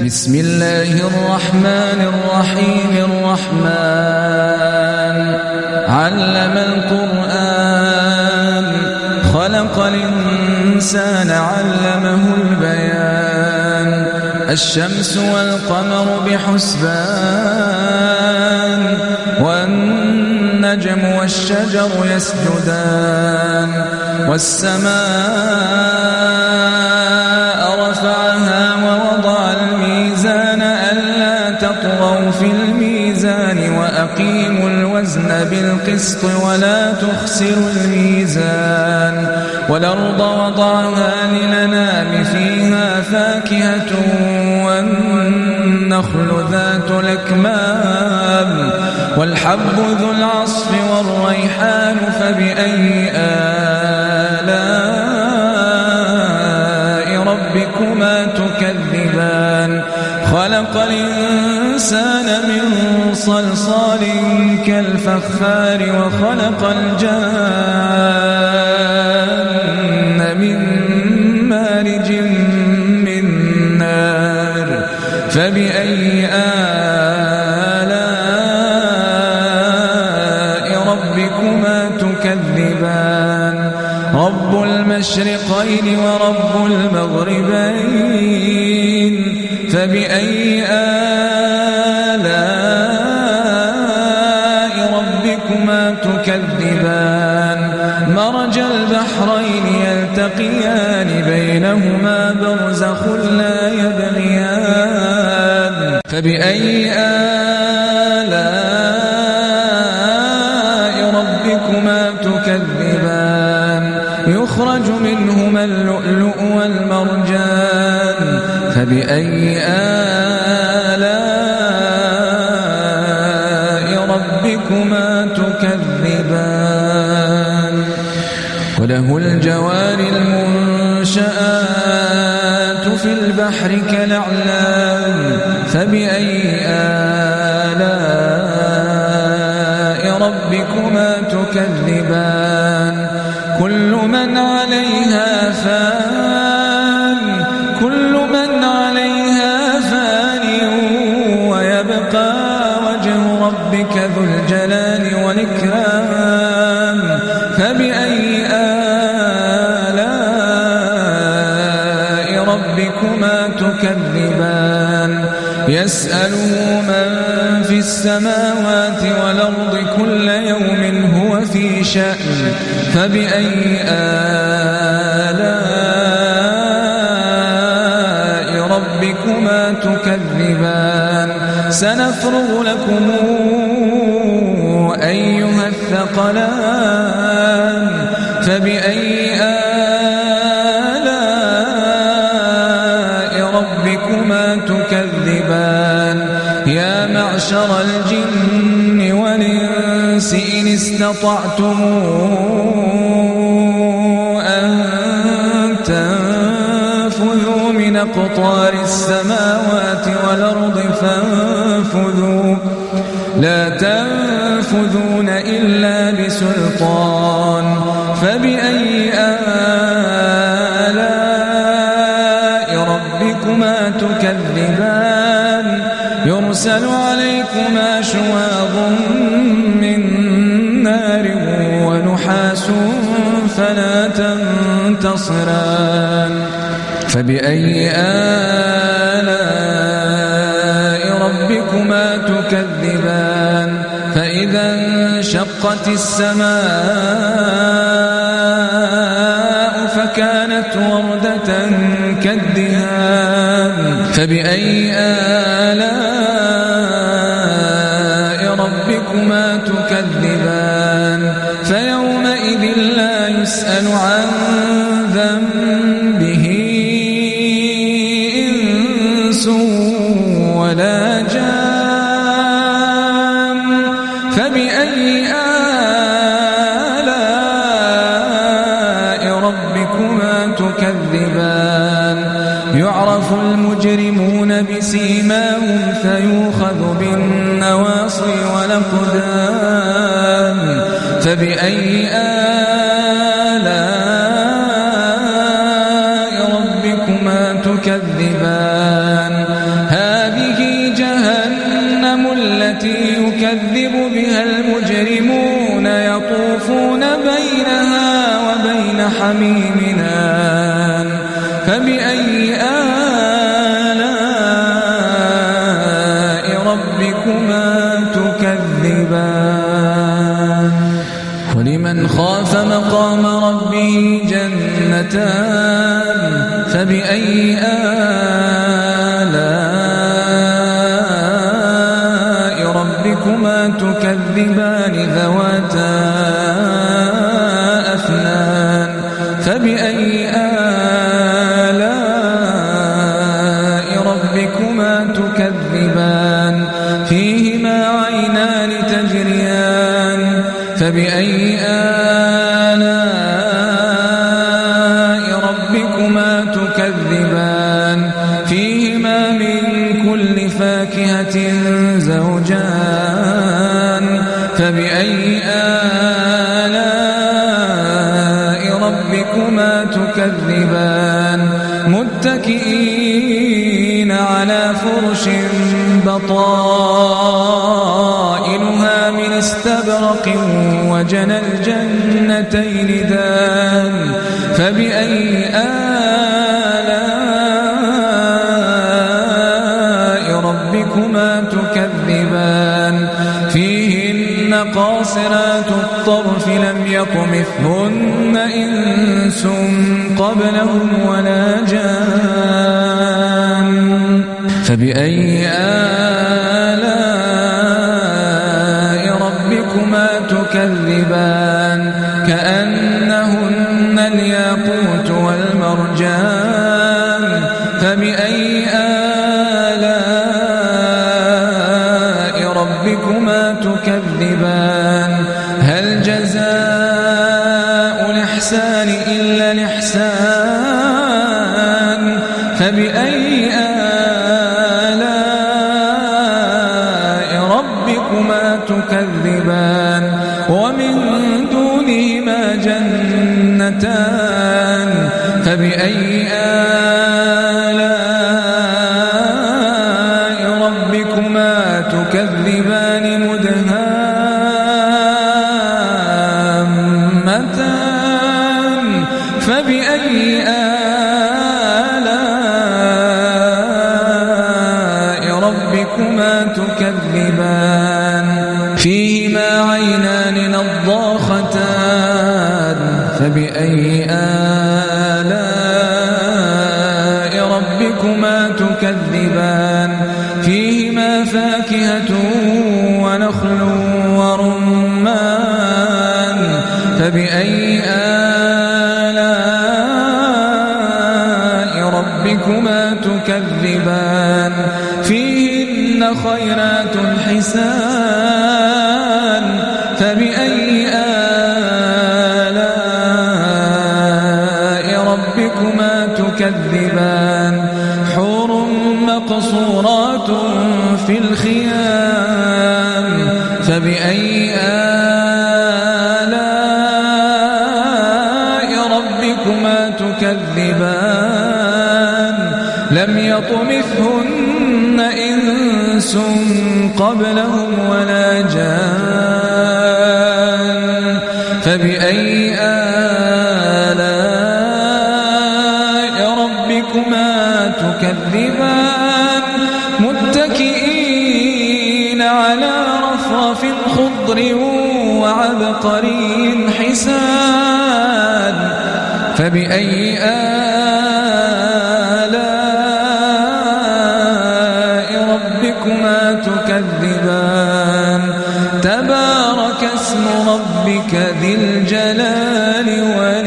بسم الله الرحمن الرحيم. الرحمن علم القرآن خلق الإنسان علمه البيان الشمس والقمر بحسبان والنجم والشجر يسجدان والسماء رفعها ووضع الميزان ألا تطغوا في الميزان وأقيموا الوزن بالقسط ولا تخسروا الميزان والأرض وضعها للأنام فيها فاكهة والنخل ذات الأكمام والحب ذو العصف والريحان فبأي آلاء ربكما تكذبان خلق الإنسان من صلصال كالفخار وخلق الجان من مارج من نار فبأي آلاء ربكما تكذبان رب المشرقين ورب المغربين فبأي آلاء ربكما تكذبان مرج البحرين يلتقيان بينهما برزخ لا يبغيان فبأي آلاء ربكما تكذبان يخرج منهما اللؤلؤ والمرجان فبأي آلاء ربكما تكذبان وله الجوار المنشآت في البحر كالأعلام فبأي آلاء ربكما تكذبان كل من عليها فان ويبقى وجه ربك ذو الجلال والإكرام فبأي آلاء ربكما تكذبان يسأله من في السماوات والأرض كل يوم هو في شأن فبأي آلاء ربكما تكذبان سنفرغ لكم أيها الثقلان فبأي آلاء ربكما تكذبان يا معشر الجن والإنس إن استطعتم أن تنفذوا من أقطار السماوات والأرض فانفذوا لا تنفذون إلا بسلطان فبأي آلاء ربكما تكذبان يرسل عليكما شواظ من نار ونحاس فلا تنتصران فبأي آلاء ربكما تكذبان فإذا انشقت السماء فكانت وردة كالدهان فبأي آلاء ربكما تكذبان فيومئذ لا يسأل عن ذنبه إنس ولا جان فبأي آلاء ربكما تكذبان يعرف المجرمون بسيماهم فيؤخذ بالنواصي والأقدام فبأي آلاء ربكما تكذبان حميم آن فبأي آلاء ربكما تكذبان ولمن خاف مقام ربه جنتان فبأي آلاء ربكما تكذبان ذواتا أفنان فبأي آلاء ربكما تكذبان فيهما عينان تجريان فبأي آلاء ربكما تكذبان فيهما من كل فاكهة زوجان فبأي آلاء ربكما تكذبان متكئين على فرش بطائنها من استبرق وجنى الجنتين دان فبأي آلاء ربكما تكذبان فيهن قاصرات الطرف لم يطمثهن إنس قبلهم ولا جان فبأي آلاء ربكما تكذبان كأنهن الياقوت والمرجان فبأي آلاء ربكما تكذبان هل جزاء الإحسان إلا الإحسان فبأي آلاء ربكما تكذبان ومن دونهما جنتان فبأي آلاء ربكما تكذبان مدهامتان فبأي آلاء ربكما تكذبان فيهما عينان نضاختان فبأي آلاء ربكما تكذبان فيهما فاكهة ونخل ورمان فبأي آلاء ربكما تكذبان فيهن خيرات حسان فبأي آلاء ربكما تكذبان حور مقصورات في الخيام فبأي آلاء ربكما تكذبان لم يطمثهن إنس قبلهم ولا جان فبأي آلاء ربكما تكذبان متكئين على رفرف خضر وعبقري حسان فبأي آلاء ربكما تكذبان تبارك اسم ربك ذي الجلال والإكرام